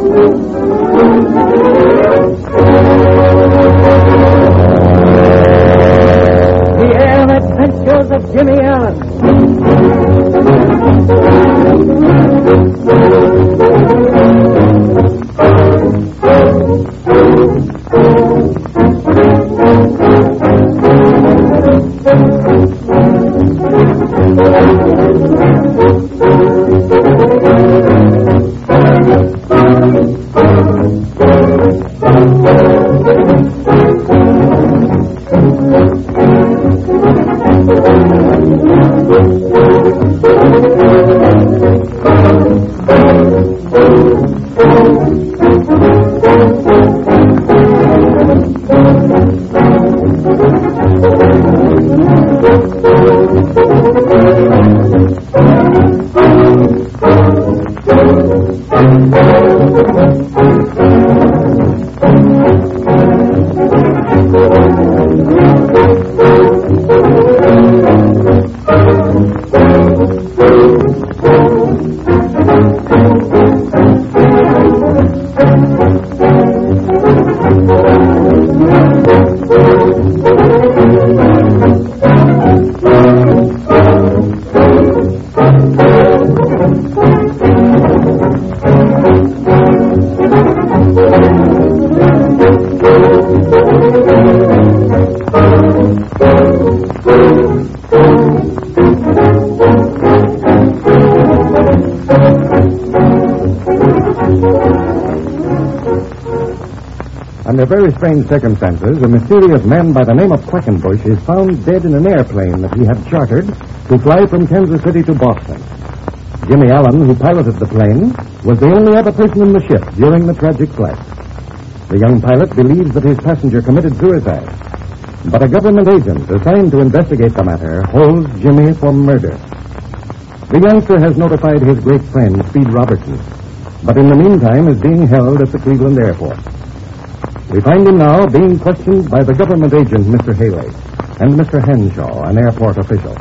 The Air Adventures of Jimmy Allen. Under very strange circumstances, a mysterious man by the name of Quackenbush is found dead in an airplane that he had chartered to fly from Kansas City to Boston. Jimmy Allen, who piloted the plane, was the only other person in the ship during the tragic flight. The young pilot believes that his passenger committed suicide, but a government agent assigned to investigate the matter holds Jimmy for murder. The youngster has notified his great friend, Speed Robertson, but in the meantime is being held at the Cleveland airport. We find him now being questioned by the government agent, Mr. Haley, and Mr. Henshaw, an airport official.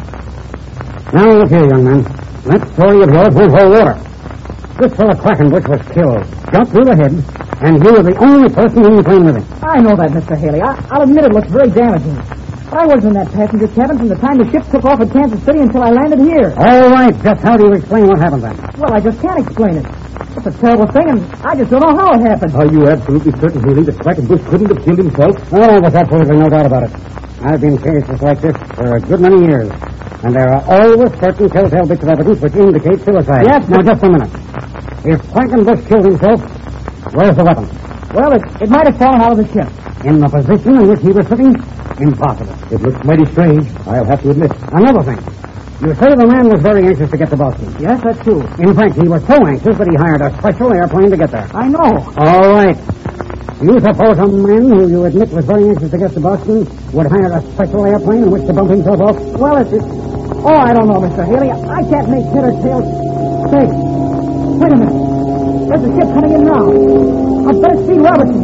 Now, look here, young man. That story of yours won't hold water. This fellow Quackenbush was killed, shot through the head, and you were the only person in the plane with him. I know that, Mr. Haley. I'll admit it looks very damaging. I was in that passenger cabin from the time the ship took off at Kansas City until I landed here. All right, just how do you explain what happened then? Well, I just can't explain it. It's a terrible thing, and I just don't know how it happened. Are you absolutely certain, Haley, that Quackenbush couldn't have killed himself? Oh, there's absolutely no doubt about it. I've been in cases like this for a good many years, and there are always certain telltale bits of evidence which indicate suicide. Yes, now, just a minute. If Quackenbush killed himself, where's the weapon? Well, it might have fallen out of the ship. In the position in which he was sitting? Impossible. It looks mighty strange, I'll have to admit. Another thing. You say the man was very anxious to get to Boston. Yes, that's true. In fact, he was so anxious that he hired a special airplane to get there. I know. All right. You suppose a man who you admit was very anxious to get to Boston would hire a special airplane in which to bump himself off? Well, Oh, I don't know, Mr. Haley. I can't make head or tail. Say, wait a minute. There's a ship coming in now. I bet it's Speed Robertson.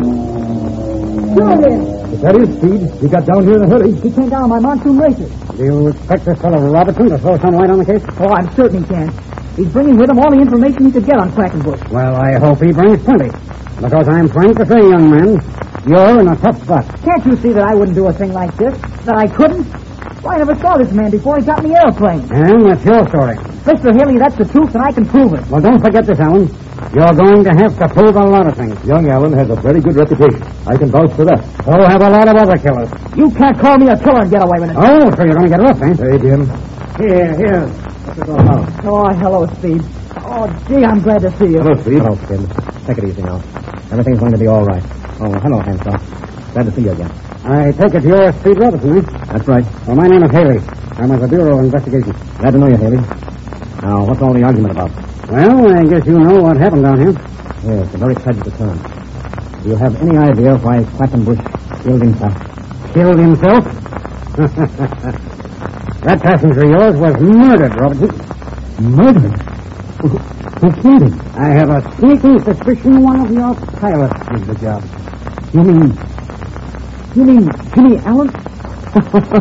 Sure it is. If that is Speed, he got down here in a hurry. He came down on my monsoon racer. Do you expect this fellow Robertson to throw some light on the case? Oh, I'm certain he can. He's bringing with him all the information he could get on Quackenbush. Well, I hope he brings plenty. Because I'm frank to say, young man, you're in a tough spot. Can't you see that I wouldn't do a thing like this? That I couldn't? Well, I never saw this man before he got in the airplane. And that's your story. Mr. Haley, that's the truth, and I can prove it. Well, don't forget this, Allen. You're going to have to prove a lot of things. Young Allen has a very good reputation. I can vouch for that. So have a lot of other killers. You can't call me a killer and get away with it. Oh, so you're going to get rough, eh? Hey, Jim. Here. Oh, hello, Speed. Oh, gee, I'm glad to see you. Hello, Speed. Hello, Skid. Take it easy now. Everything's going to be all right. Oh, hello, Henshaw. Glad to see you again. I take it you're Speed Robertson, eh? That's right. Well, my name is Haley. I'm with the Bureau of Investigation. Glad to know you, Haley. Now, what's all the argument about? Well, I guess you know what happened down here. Yes, a very tragic occurrence. Do you have any idea why Quackenbush killed himself? Killed himself? That passenger of yours was murdered, Robertson. Murdered? Who killed him? I have a sneaking suspicion one of your pilots did the job. You mean Jimmy Allen?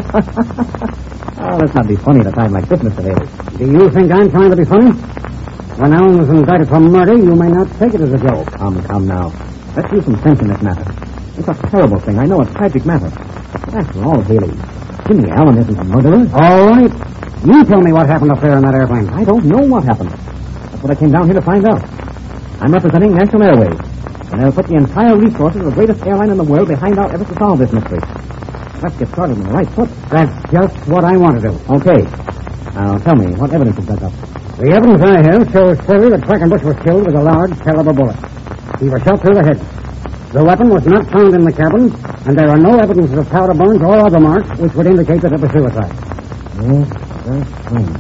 Oh, let's not be funny at a time like this, Mr. Haley. Do you think I'm trying to be funny? When Allen was indicted for murder, you may not take it as a joke. Come now. Let's use some sense in this matter. It's a terrible thing. I know, a tragic matter. But after all, Haley, Jimmy Allen isn't a murderer. All right. You tell me what happened up there in that airplane. I don't know what happened. That's what I came down here to find out. I'm representing National Airways, and I'll put the entire resources of the greatest airline in the world behind our efforts to solve this mystery. Let's get started on the right foot. That's just what I want to do. Okay. Now, tell me, what evidence you've dug up? The evidence I have shows clearly that Quackenbush was killed with a large caliber bullet. He was shot through the head. The weapon was not found in the cabin, and there are no evidences of powder burns or other marks which would indicate that it was suicide. Yes, very strange.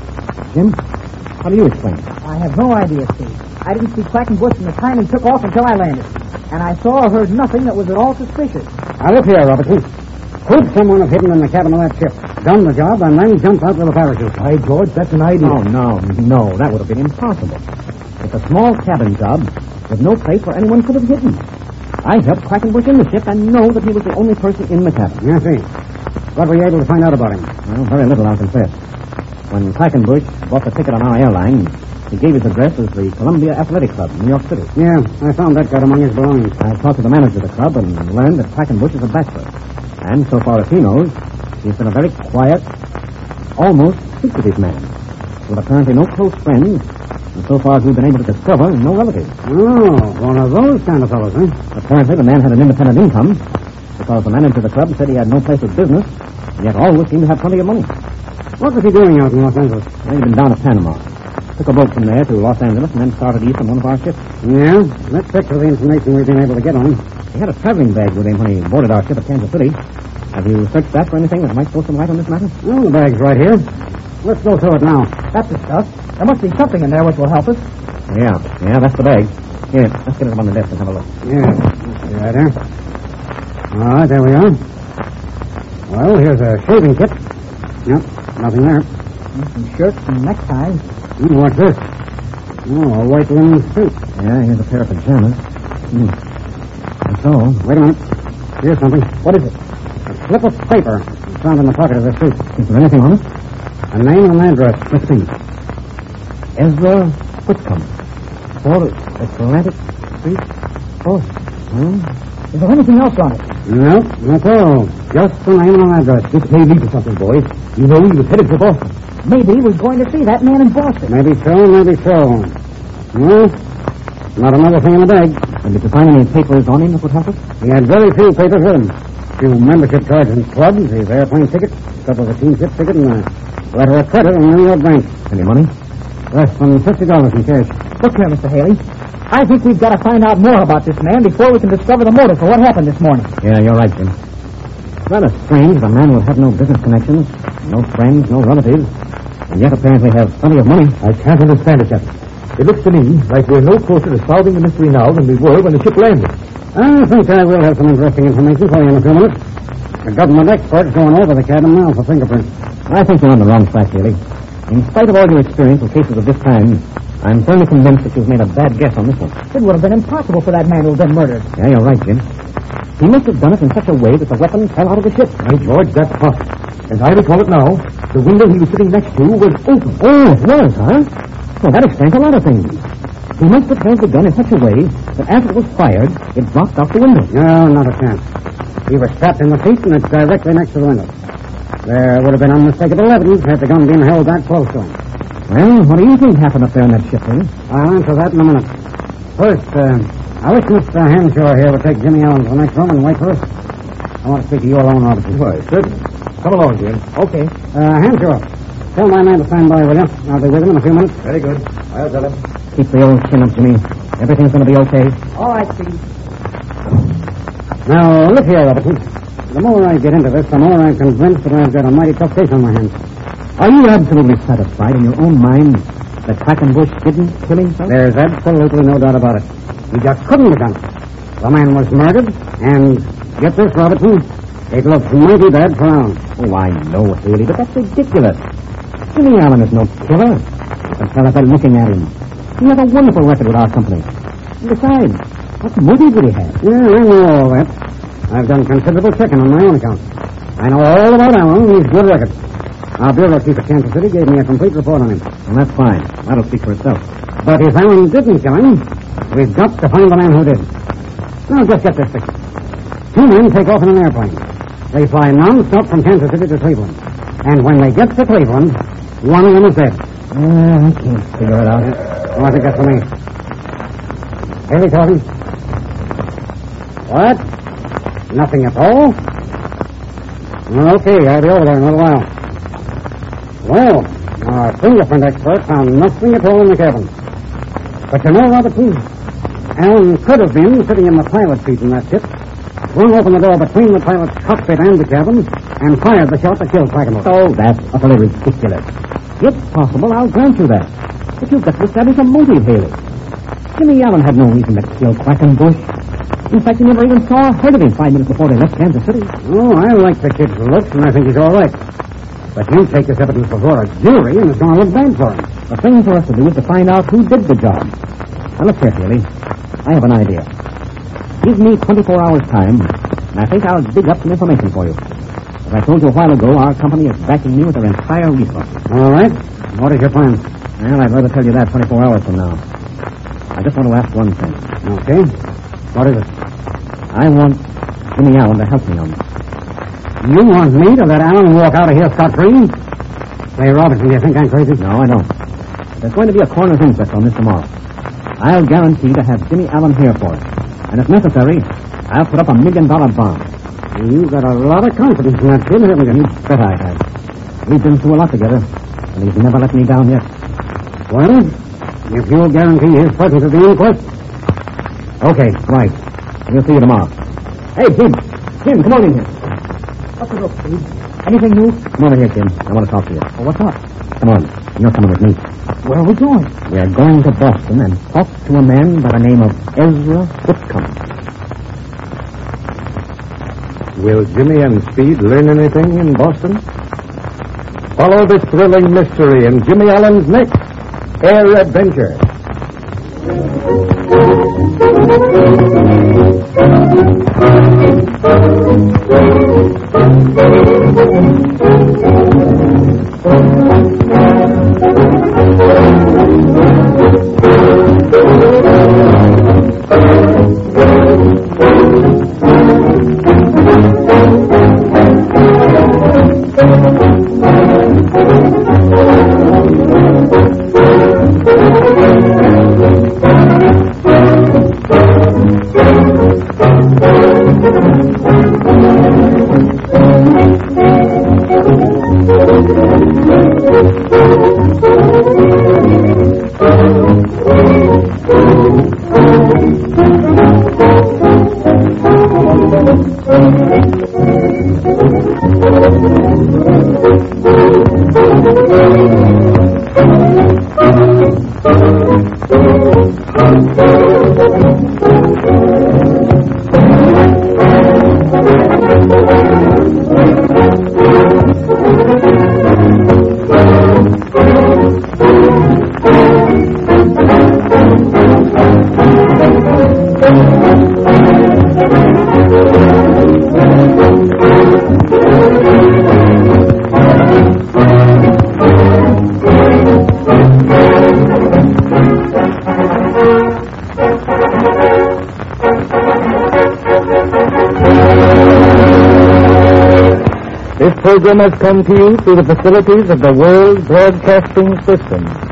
Jim, how do you explain it? I have no idea, Steve. I didn't see Quackenbush from the time he took off until I landed. And I saw or heard nothing that was at all suspicious. Now, look here, Robertson. Could someone have hidden in the cabin of that ship, done the job, and then jumped out with a parachute? Why, George, that's an idea. No, that would have been impossible. It's a small cabin job with no place where anyone could have hidden. I helped Quackenbush in the ship and know that he was the only person in the cabin. I see. What were you able to find out about him? Well, very little, I'll confess. When Quackenbush bought the ticket on our airline, he gave his address as the Columbia Athletic Club, New York City. Yeah, I found that got among his belongings. I talked to the manager of the club and learned that Quackenbush is a bachelor. And so far as he knows, he's been a very quiet, almost secretive man, with apparently no close friends, and so far as we've been able to discover, no relatives. Oh, one of those kind of fellows, huh? Apparently the man had an independent income, because the manager of the club said he had no place of business, and yet always seemed to have plenty of money. What was he doing out in Los Angeles? Well, he'd been down to Panama. Took a boat from there to Los Angeles and then started east on one of our ships. Yeah, let's check for the information we've been able to get on him. He had a traveling bag with him when he boarded our ship at Kansas City. Have you searched that for anything that might throw some light on this matter? Oh, the bag's right here. Let's go through it now. That's the stuff. There must be something in there which will help us. Yeah, that's the bag. Here, let's get it up on the desk and have a look. Yeah, see right there. All right, there we are. Well, here's a shaving kit. Yep, nothing there. Some shirts and neckties. What's this? Oh, a white linen suit. Yeah, here's a pair of pajamas. And so, Wait a minute. Here's something. what is it? A slip of paper found in the pocket of the suit. Is there anything on it? A name and an address. Let's see. Ezra Whitcomb. 4 Atlantic Street, Boston. Is there anything else on it? No, that's all. Just the name and an address. This may lead to something, boys. You know he was headed for Boston. Maybe we're going to see that man in Boston. Maybe so, maybe so. No, not another thing in the bag. And did you find any papers on him that would help us? He had very few papers with him. A few membership cards in clubs, his airplane ticket, a couple of the team ship ticket, and a letter of credit in New York Bank. Any money? Less than $50 in cash. Look here, Mr. Haley. I think we've got to find out more about this man before we can discover the motive for what happened this morning. Yeah, you're right, Jim. It's rather strange that a man will have no business connections, no friends, no relatives, and yet apparently have plenty of money. I can't understand it, Captain. It looks to me like we're no closer to solving the mystery now than we were when the ship landed. I think I will have some interesting information for you in a few minutes. The government expert's going over the cabin now for fingerprints. I think you're on the wrong track, Haley. In spite of all your experience with cases of this kind, I'm firmly convinced that you've made a bad guess on this one. It would have been impossible for that man to have been murdered. Yeah, you're right, Jim. He must have done it in such a way that the weapon fell out of the ship. By George, that's possible. As I recall it now, the window he was sitting next to was open. Oh, it was, huh? Well, that explains a lot of things. He must have held the gun in such a way that after it was fired, it dropped out the window. No, not a chance. He was strapped in the seat and it's directly next to the window. There would have been unmistakable evidence had the gun been held that close to him. Well, what do you think happened up there in that ship, Haley? I'll answer that in a minute. First, I wish Mr. Henshaw here would take Jimmy Allen to the next room and wait for us. I want to speak to you alone, Robertson. Why, certainly. Come along, Jim. Okay. Henshaw, tell my man to stand by, will you? I'll be with him in a few minutes. Very good. I'll tell him. Keep the old chin up, Jimmy. Everything's going to be okay. All right, Steve. Now, look here, Robertson. The more I get into this, the more I'm convinced that I've got a mighty tough case on my hands. Are you absolutely satisfied in your own mind that Quackenbush didn't kill himself? There's absolutely no doubt about it. He just couldn't have done it. The man was murdered, and get this, Robertson, it looks mighty bad for Allen. Oh, I know, Haley, but that's ridiculous. Jimmy Allen is no killer. You can tell that by looking at him. He has a wonderful record with our company. And besides, what motive would he have? Yeah, I know all that. I've done considerable checking on my own account. I know all about Allen and his good record. Our bureau chief at Kansas City gave me a complete report on him. Well, that's fine. That'll speak for itself. But if Allen didn't kill him, we've got to find the man who did. Now, just get this picture. Two men take off in an airplane. They fly non-stop from Kansas City to Cleveland. And when they get to Cleveland, one of them is dead. I can't figure it out. Oh, I think that's for me. Haley talking. What? Nothing at all? Okay, I'll be over there in a little while. Well, our fingerprint expert found nothing at all in the cabin. But you know, Robertson, Allen could have been sitting in the pilot seat in that ship, swung open the door between the pilot's cockpit and the cabin, and fired the shot that killed Quackenbush. Oh, that's utterly ridiculous. It's possible, I'll grant you that. But you've got to establish a motive, Haley. Jimmy Allen had no reason to kill Quackenbush. In fact, he never even saw or heard of him 5 minutes before they left Kansas City. Oh, I like the kid's looks, and I think he's all right. But you take this evidence before a jury, and it's going to look bad for him. The thing for us to do is to find out who did the job. Now, look here, Haley. I have an idea. Give me 24 hours' time, and I think I'll dig up some information for you. As I told you a while ago, our company is backing me with their entire resources. All right. What is your plan? Well, I'd rather tell you that 24 hours from now. I just want to ask one thing. Okay. What is it? I want Jimmy Allen to help me on this. You want me to let Allen walk out of here scot-free? Say, Robertson, do you think I'm crazy? No, I don't. There's going to be a coroner's inquest on this tomorrow. I'll guarantee to have Jimmy Allen here for it. And if necessary, I'll put up $1 million bond. You've got a lot of confidence in that kid, haven't you? You bet I have. We've been through a lot together, and he's never let me down yet. Well, if you'll guarantee his presence at the inquest. Okay, right. We'll see you tomorrow. Hey, Jim. Jim, come on in here. What's it up, Steve? Anything new? Come over here, Jim. I want to talk to you. Oh, what's up? Come on. You're coming with me. Where are we going? We're going to Boston and talk to a man by the name of Ezra Whitcomb. Will Jimmy and Speed learn anything in Boston? Follow this thrilling mystery in Jimmy Allen's next Air Adventure. This program has come to you through the facilities of the World Broadcasting System.